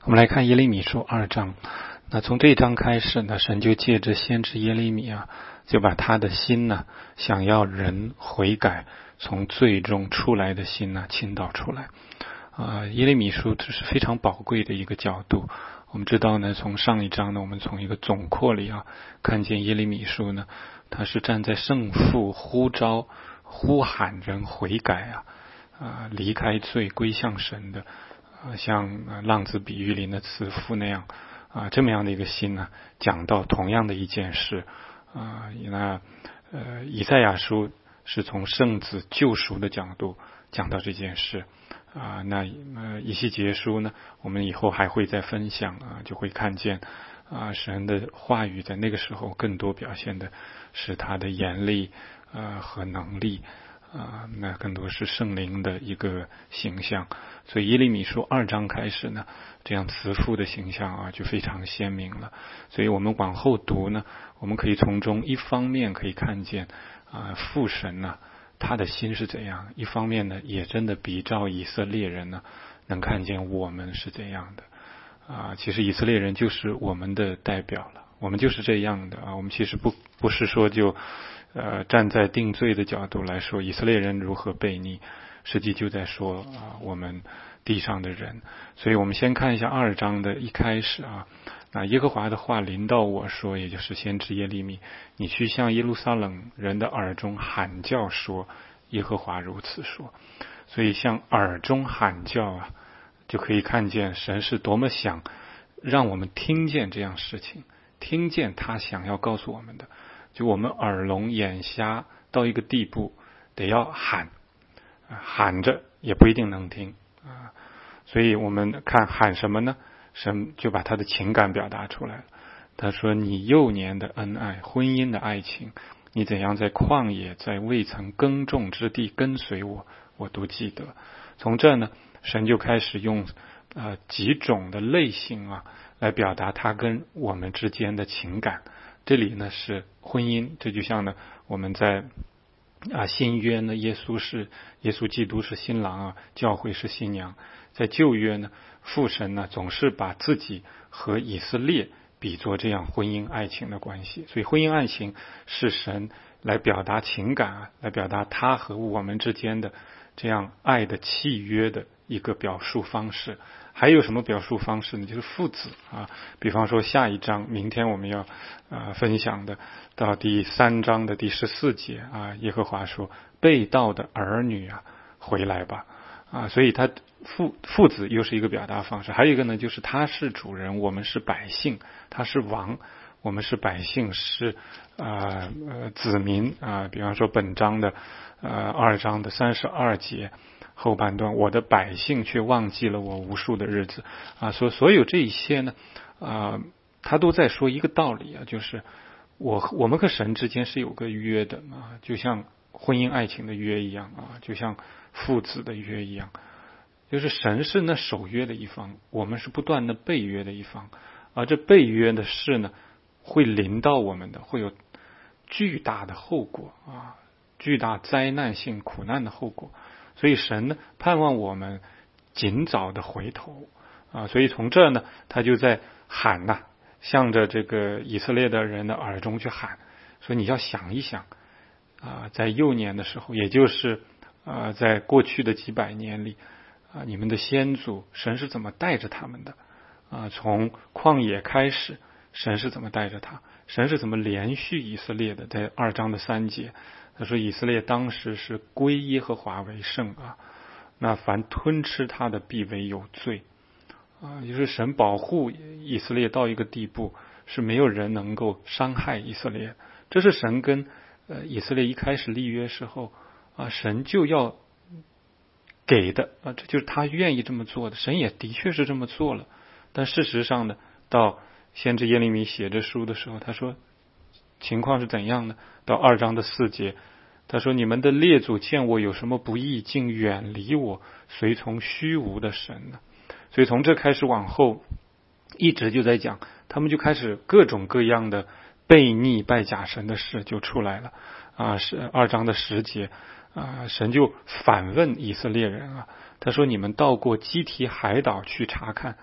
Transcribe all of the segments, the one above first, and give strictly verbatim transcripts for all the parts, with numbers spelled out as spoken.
我们来看耶利米书二章。那从这一章开始呢，神就借着先知耶利米啊，就把他的心呢，想要人悔改，从罪中出来的心呢，倾倒出来。啊、呃，耶利米书这是非常宝贵的一个角度。我们知道呢，从上一章呢，我们从一个总括里啊，看见耶利米书呢，他是站在圣父呼召、呼喊人悔改啊，啊、呃，离开罪归向神的。像浪子比喻里的慈父那样啊，这么样的一个心呢，讲到同样的一件事啊。那呃，以赛亚书是从圣子救赎的角度讲到这件事啊。那呃，以西结书呢，我们以后还会再分享啊，就会看见啊，神的话语在那个时候更多表现的是他的严厉啊和能力。啊，那更多是圣灵的一个形象，所以耶利米书二章开始呢，这样慈父的形象啊就非常鲜明了。所以我们往后读呢，我们可以从中一方面可以看见啊父神呢、啊、他的心是怎样，一方面呢也真的比照以色列人呢能看见我们是怎样的啊。其实以色列人就是我们的代表了，我们就是这样的啊。我们其实不不是说就。呃，站在定罪的角度来说，以色列人如何悖逆，实际就在说啊，我们地上的人。所以我们先看一下二章的一开始啊，那耶和华的话临到我说，也就是先知耶利米，你去向耶路撒冷人的耳中喊叫说，耶和华如此说。所以向耳中喊叫啊，就可以看见神是多么想让我们听见这样事情，听见他想要告诉我们的。就我们耳聋眼瞎到一个地步，得要喊，喊着也不一定能听啊。所以我们看喊什么呢？神就把他的情感表达出来了。他说：“你幼年的恩爱，婚姻的爱情，你怎样在旷野，在未曾耕种之地跟随我，我都记得。”从这呢，神就开始用呃几种的类型啊，来表达他跟我们之间的情感。这里呢是婚姻，这就像呢我们在啊新约呢，耶稣是耶稣基督是新郎啊，教会是新娘。在旧约呢，父神呢总是把自己和以色列比作这样婚姻爱情的关系，所以婚姻爱情是神来表达情感啊，来表达他和我们之间的这样爱的契约的一个表述方式。还有什么表述方式呢？就是父子啊，比方说下一章，明天我们要呃分享的到第三章的第十四节啊，耶和华说：“被盗的儿女啊，回来吧！”啊，所以他父父子又是一个表达方式。还有一个呢，就是他是主人，我们是百姓；他是王，我们是百姓，是啊 呃, 呃子民啊。比方说本章的呃二章的三十二节。后半段，我的百姓却忘记了我无数的日子啊，所所有这一些呢，啊，他都在说一个道理啊，就是我我们和神之间是有个约的啊，就像婚姻爱情的约一样啊，就像父子的约一样，就是神是那守约的一方，我们是不断的背约的一方，而这背约的事呢，会临到我们的，会有巨大的后果啊，巨大灾难性苦难的后果。所以神呢盼望我们尽早的回头啊，所以从这呢他就在喊呐、啊，向着这个以色列的人的耳中去喊，说你要想一想啊，在幼年的时候，也就是啊在过去的几百年里啊，你们的先祖神是怎么带着他们的啊？从旷野开始，神是怎么带着他？神是怎么连续以色列的？在二章的三节。他说以色列当时是归耶和华为圣啊，那凡吞吃他的必为有罪啊，就是神保护以色列到一个地步，是没有人能够伤害以色列。这是神跟呃以色列一开始立约时候啊，神就要给的啊，这就是他愿意这么做的。神也的确是这么做了，但事实上呢，到先知耶利米写这书的时候，他说情况是怎样呢？到二章的四节，他说：“你们的列祖见我有什么不义，竟远离我，随从虚无的神呢？”所以从这开始往后，一直就在讲，他们就开始各种各样的悖逆拜假神的事就出来了啊！是二章的十节啊，神就反问以色列人啊，他说：“你们到过基提海岛去查看，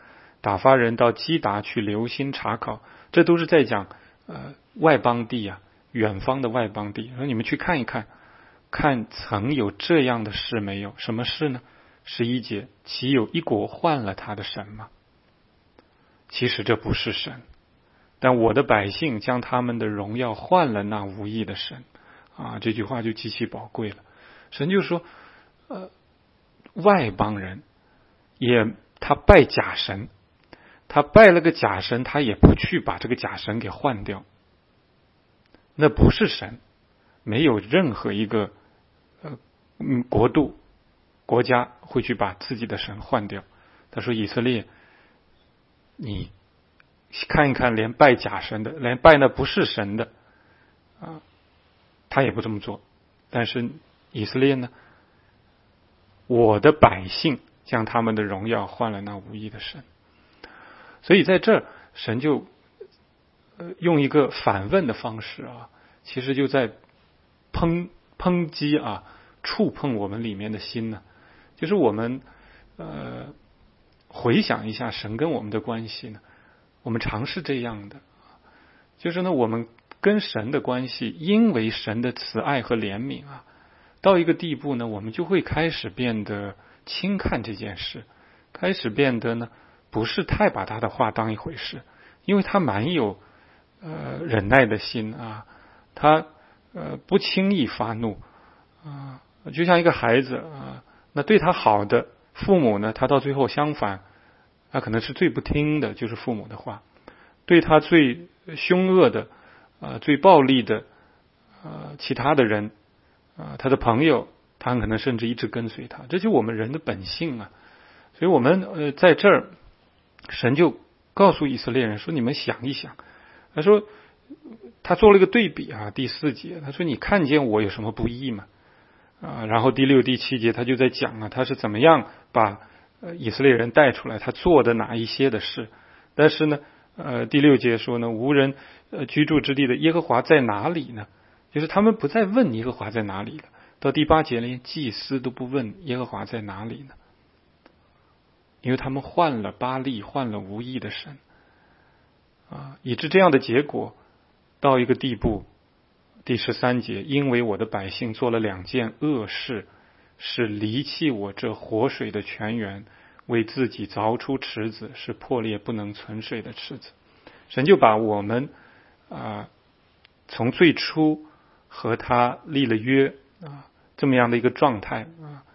打发人到基达去留心查考，这都是在讲呃外邦地啊，远方的外邦地。说你们去看一看，看曾有这样的事没有？什么事呢？十一节，岂有一国换了他的神吗？其实这不是神，但我的百姓将他们的荣耀换了那无义的神啊！这句话就极其宝贵了。神就说，呃，外邦人也他拜假神，他拜了个假神，他也不去把这个假神给换掉，那不是神。没有任何一个呃嗯国度国家会去把自己的神换掉。他说以色列，你看一看，连拜假神的，连拜那不是神的啊，他也不这么做。但是以色列呢，我的百姓将他们的荣耀换了那无义的神。所以在这儿神就呃用一个反问的方式啊，其实就在抨抨击啊，触碰我们里面的心呢。就是我们呃回想一下神跟我们的关系呢，我们常是这样的，就是呢我们跟神的关系，因为神的慈爱和怜悯啊，到一个地步呢，我们就会开始变得轻看这件事，开始变得呢不是太把他的话当一回事，因为他蛮有呃忍耐的心啊，他呃不轻易发怒啊，就像一个孩子啊，那对他好的父母呢，他到最后相反，他可能是最不听的，就是父母的话；对他最凶恶的、呃最暴力的呃其他的人啊、呃，他的朋友，他很可能甚至一直跟随他。这就是我们人的本性啊。所以我们呃在这儿，神就告诉以色列人说：“你们想一想。”他说，他做了一个对比啊，第四节，他说：“你看见我有什么不义吗？”啊，然后第六、第七节他就在讲啊，他是怎么样把呃以色列人带出来，他做的哪一些的事。但是呢，呃，第六节说呢，无人呃居住之地的耶和华在哪里呢？就是他们不再问耶和华在哪里了。到第八节，连祭司都不问耶和华在哪里呢，因为他们换了巴力，换了无义的神啊，以致这样的结果到一个地步。第十三节，因为我的百姓做了两件恶事，是离弃我这活水的泉源，为自己凿出池子，是破裂不能存水的池子。神就把我们啊从最初和他立了约啊这么样的一个状态啊，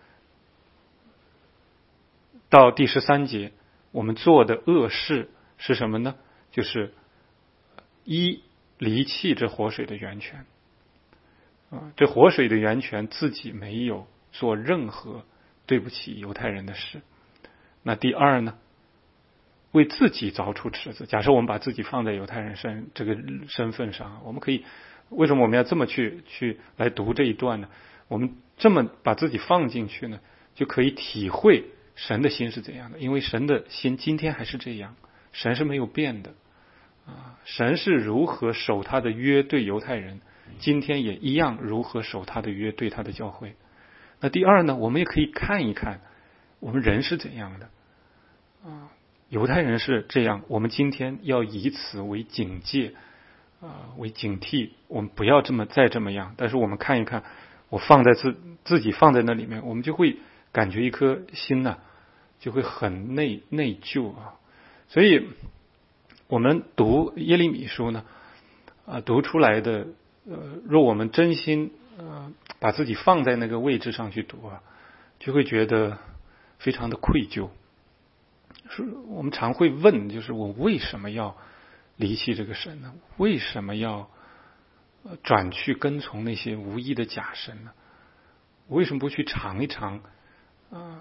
到第十三节，我们做的恶事是什么呢？就是一离弃这活水的源泉。啊，这活水的源泉自己没有做任何对不起犹太人的事。那第二呢，为自己凿出池子。假设我们把自己放在犹太人身这个身份上，我们可以，为什么我们要这么去去来读这一段呢？我们这么把自己放进去呢，就可以体会神的心是怎样的。因为神的心今天还是这样，神是没有变的啊。神是如何守他的约对犹太人，今天也一样如何守他的约对他的教会。那第二呢，我们也可以看一看我们人是怎样的啊。犹太人是这样，我们今天要以此为警戒啊，为警惕，我们不要这么再这么样。但是我们看一看，我放在自自己放在那里面，我们就会感觉一颗心呢、啊，就会很内内疚啊。所以我们读耶利米书呢，啊，读出来的。呃，若我们真心呃把自己放在那个位置上去读啊，就会觉得非常的愧疚。是我们常会问，就是我为什么要离弃这个神呢？为什么要呃转去跟从那些无义的假神呢？我为什么不去尝一尝啊、呃、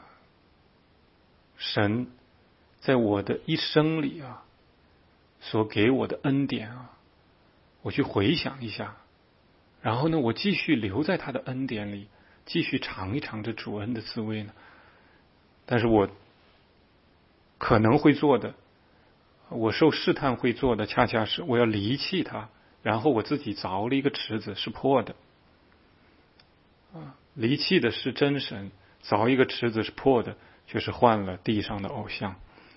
神在我的一生里啊所给我的恩典啊，我去回想一下。然后呢，我继续留在他的恩典里，继续尝一尝这主恩的滋味呢。但是我可能会做的，我受试探会做的，恰恰是我要离弃他，然后我自己凿了一个池子是破的。啊，离弃的是真神，凿一个池子是破的，却是换了地上的偶像。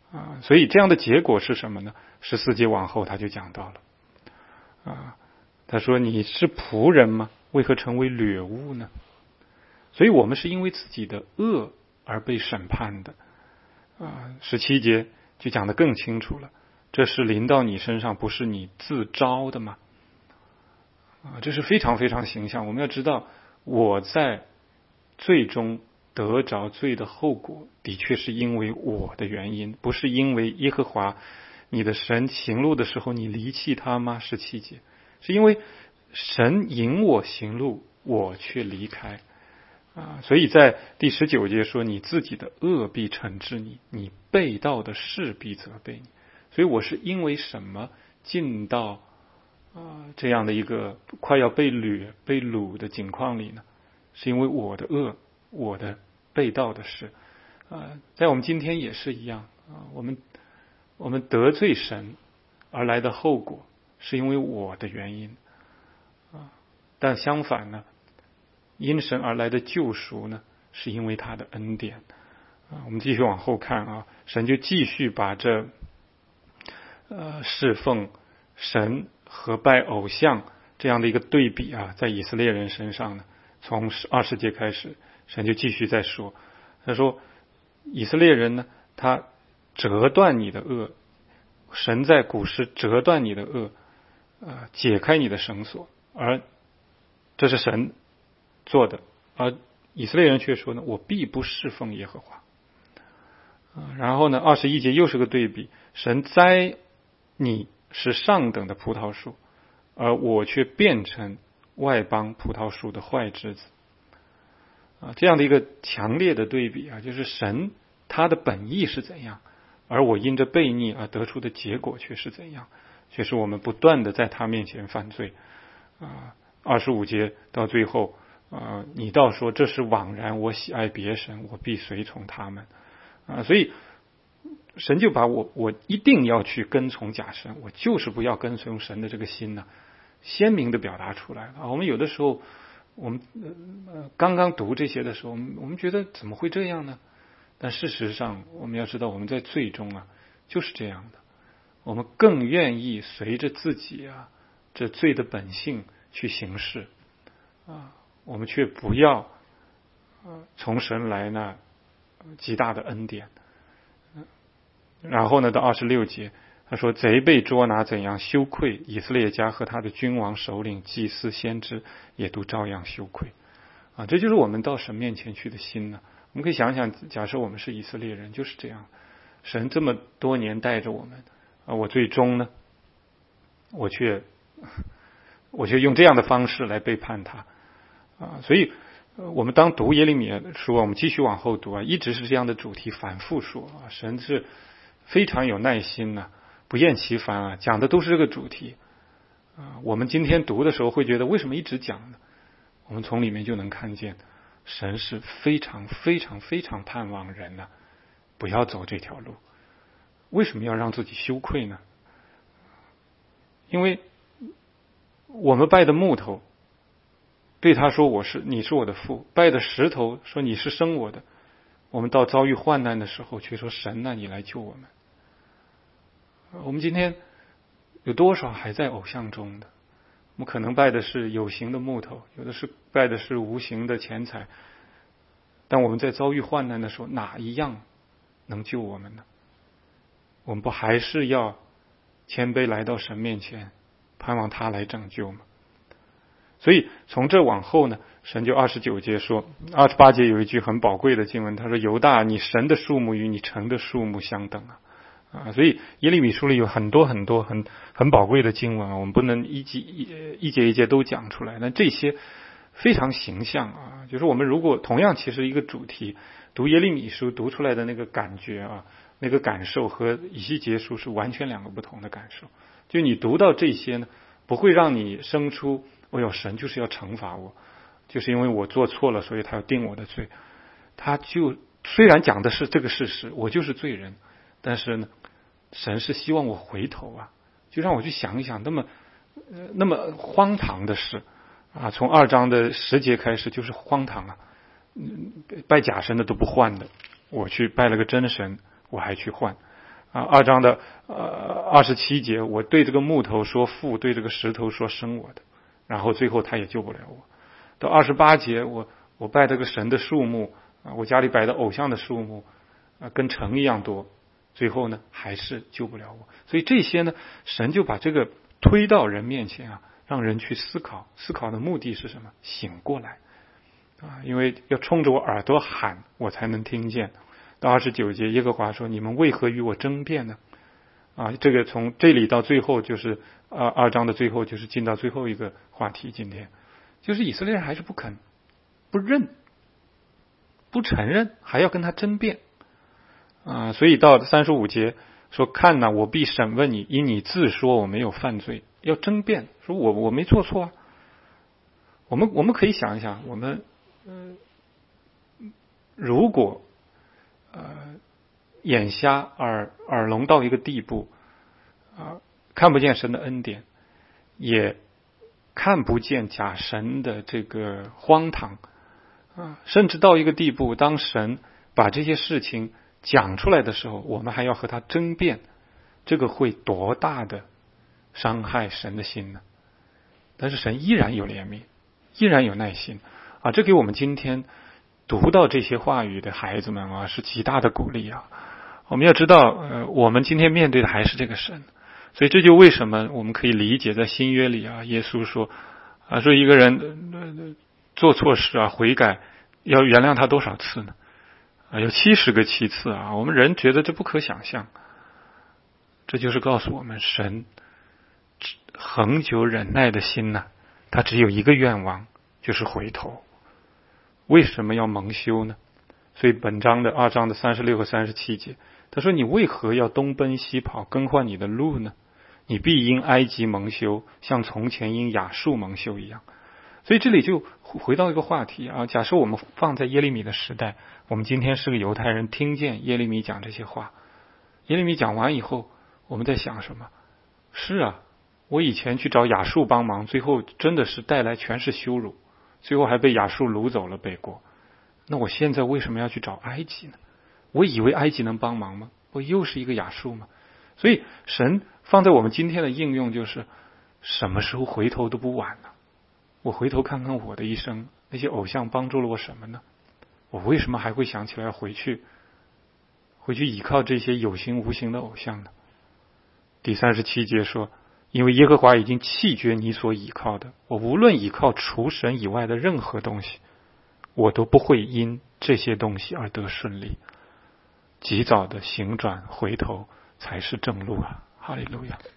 啊，所以这样的结果是什么呢？十四节往后他就讲到了啊，他说你是仆人吗？为何成为掠物呢？所以我们是因为自己的恶而被审判的啊。十七节就讲得更清楚了，这是临到你身上，不是你自招的吗？啊，这是非常非常形象。我们要知道，我在最终得着罪的后果，的确是因为我的原因，不是因为耶和华你的神行路的时候你离弃他吗？十七节是因为神引我行路，我却离开啊。所以在第十九节说，你自己的恶必惩治你，你背道的事必责备你。所以我是因为什么进到啊这样的一个快要被掠被掳的境况里呢？是因为我的恶，我的背道的事啊。在我们今天也是一样啊，我们我们得罪神而来的后果是因为我的原因啊，但相反呢，因神而来的救赎呢，是因为他的恩典啊。我们继续往后看啊，神就继续把这呃侍奉神和拜偶像这样的一个对比啊，在以色列人身上呢，从二十节开始，神就继续在说，他说以色列人呢，他折断你的恶，神在古时折断你的恶，呃，解开你的绳索，而这是神做的，而以色列人却说呢，我必不侍奉耶和华。啊，然后呢，二十一节又是个对比，神栽你是上等的葡萄树，而我却变成外邦葡萄树的坏枝子。啊，这样的一个强烈的对比啊，就是神他的本意是怎样，而我因着悖逆而得出的结果却是怎样，却是我们不断的在他面前犯罪。啊，二十五节到最后，啊，你倒说这是枉然，我喜爱别神，我必随从他们。啊，所以神就把我我一定要去跟从假神，我就是不要跟从神的这个心呢，鲜明的表达出来了。啊，我们有的时候，我们呃刚刚读这些的时候，我们我们觉得怎么会这样呢？但事实上，我们要知道我们在罪中啊就是这样的，我们更愿意随着自己啊这罪的本性去行事啊，我们却不要呃从神来呢极大的恩典。然后呢，到二十六节，他说贼被捉拿怎样羞愧，以色列家和他的君王首领祭司先知也都照样羞愧啊。这就是我们到神面前去的心呢。我们可以想想，假设我们是以色列人，就是这样，神这么多年带着我们啊，我最终呢，我却我却用这样的方式来背叛他啊。所以我们当读耶利米书，我们继续往后读啊，一直是这样的主题反复说啊，神是非常有耐心呢、啊，不厌其烦啊，讲的都是这个主题啊。我们今天读的时候会觉得为什么一直讲呢？我们从里面就能看见，神是非常非常非常盼望人呢、啊、不要走这条路。为什么要让自己羞愧呢？因为我们拜的木头对他说我是你是我的父，拜的石头说你是生我的，我们到遭遇患难的时候却说神啊你来救我们。我们今天有多少还在偶像中的？我们可能拜的是有形的木头，有的是拜的是无形的钱财，但我们在遭遇患难的时候，哪一样能救我们呢？我们不还是要谦卑来到神面前，盼望他来拯救吗？所以从这往后呢，神就二十九节说，二十八节有一句很宝贵的经文，他说犹大你神的数目与你城的数目相等啊。啊，所以耶利米书里有很多很多很很宝贵的经文啊，我们不能一节一一节一节都讲出来。那这些非常形象啊，就是我们如果同样其实一个主题，读耶利米书读出来的那个感觉啊，那个感受和以西结书是完全两个不同的感受。就你读到这些呢，不会让你生出哦哟神就是要惩罚我，就是因为我做错了，所以他要定我的罪。他就虽然讲的是这个事实，我就是罪人。但是呢，神是希望我回头啊，就让我去想一想，那么、呃、那么荒唐的事啊，从二章的十节开始就是荒唐啊，拜假神的都不换的，我去拜了个真神，我还去换啊，二章的呃二十七节，我对这个木头说父，对这个石头说生我的，然后最后他也救不了我。到二十八节，我我拜这个神的树木啊，我家里摆的偶像的树木啊，跟城一样多，最后呢还是救不了我。所以这些呢，神就把这个推到人面前啊，让人去思考，思考的目的是什么？醒过来啊，因为要冲着我耳朵喊，我才能听见。到二十九节，耶和华说：“你们为何与我争辩呢？”啊，这个从这里到最后就是二二章的最后，就是进到最后一个话题。今天就是以色列人还是不肯、不认、不承认，还要跟他争辩啊。所以到三十五节说：“看哪，我必审问你，因你自说我没有犯罪。”要争辩，说我我没做错啊。我们我们可以想一想，我们嗯、呃，如果呃，眼瞎耳耳聋到一个地步啊，看不见神的恩典，也看不见假神的这个荒唐啊，甚至到一个地步，当神把这些事情讲出来的时候，我们还要和他争辩，这个会多大的伤害神的心呢？但是神依然有怜悯，依然有耐心啊，这给我们今天读到这些话语的孩子们啊，是极大的鼓励啊！我们要知道，呃，我们今天面对的还是这个神，所以这就为什么我们可以理解在新约里啊，耶稣说啊，说一个人、呃、做错事啊，悔改要原谅他多少次呢？啊，有七十个七次啊！我们人觉得这不可想象，这就是告诉我们，神恒久忍耐的心呢、啊，他只有一个愿望，就是回头。为什么要蒙羞呢？所以本章的二章的三十六和三十七节，他说：“你为何要东奔西跑，更换你的路呢？你必因埃及蒙羞，像从前因亚述蒙羞一样。”所以这里就回到一个话题啊，假设我们放在耶利米的时代，我们今天是个犹太人，听见耶利米讲这些话，耶利米讲完以后，我们在想什么？是啊，我以前去找亚述帮忙，最后真的是带来全是羞辱。最后还被亚述掳走了北国，那我现在为什么要去找埃及呢？我以为埃及能帮忙吗？不又是一个亚述吗？所以神放在我们今天的应用就是，什么时候回头都不晚了。我回头看看我的一生，那些偶像帮助了我什么呢？我为什么还会想起来回去，回去依靠这些有形无形的偶像呢？第三十七节说，因为耶和华已经弃绝你所倚靠的，我无论倚靠除神以外的任何东西，我都不会因这些东西而得顺利。及早的行转回头才是正路啊！哈利路亚。